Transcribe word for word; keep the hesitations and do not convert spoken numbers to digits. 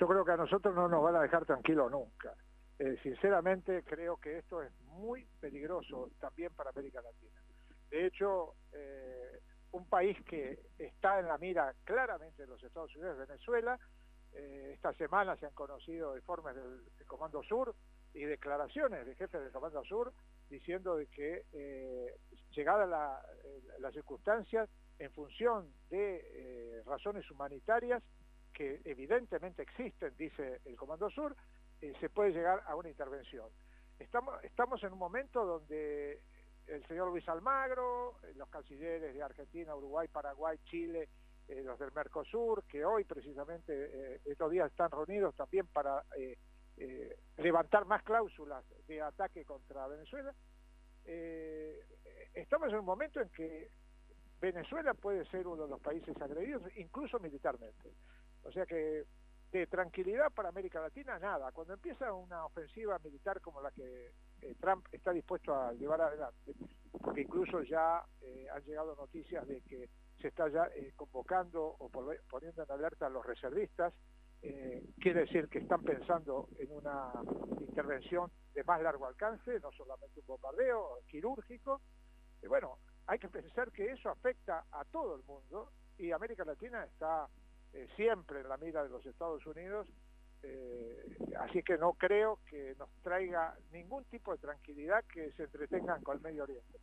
Yo creo que a nosotros no nos van a dejar tranquilos nunca. Eh, sinceramente creo que esto es muy peligroso también para América Latina. De hecho, eh, un país que está en la mira claramente de los Estados Unidos, Venezuela, eh, esta semana se han conocido informes del, del Comando Sur y declaraciones de jefes del Comando Sur diciendo de que eh, llegada la, eh, las circunstancias, en función de eh, razones humanitarias que evidentemente existen, dice el Comando Sur, eh, se puede llegar a una intervención. Estamos, estamos en un momento donde el señor Luis Almagro, los cancilleres de Argentina, Uruguay, Paraguay, Chile, eh, los del Mercosur, que hoy precisamente eh, estos días están reunidos también para eh, eh, levantar más cláusulas de ataque contra Venezuela, eh, estamos en un momento en que Venezuela puede ser uno de los países agredidos, incluso militarmente. O sea que de tranquilidad para América Latina, nada. Cuando empieza una ofensiva militar como la que eh, Trump está dispuesto a llevar adelante, porque incluso ya eh, han llegado noticias de que se está ya eh, convocando o poniendo en alerta a los reservistas, eh, quiere decir que están pensando en una intervención de más largo alcance, no solamente un bombardeo quirúrgico. Y bueno, hay que pensar que eso afecta a todo el mundo y América Latina está eh, siempre en la mira de los Estados Unidos, eh, así que no creo que nos traiga ningún tipo de tranquilidad que se entretengan con el Medio Oriente.